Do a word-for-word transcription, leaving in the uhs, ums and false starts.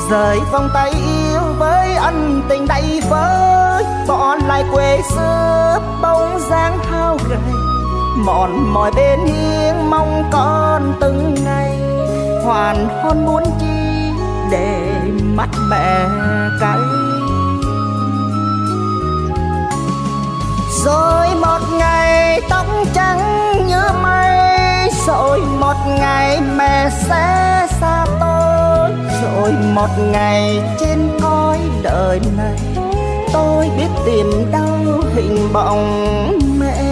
rời vòng tay yêu với ân tình đầy vơi, bỏ lại quê xưa bóng dáng hao gầy, mòn mỏi bên hiên mong con từng ngày hoàn hôn muốn chi để mắt mẹ cay. Rồi một ngày tóc trắng như mây, rồi một ngày mẹ sẽ xa tôi, rồi một ngày trên cõi đời này tôi biết tìm đâu hình bóng mẹ.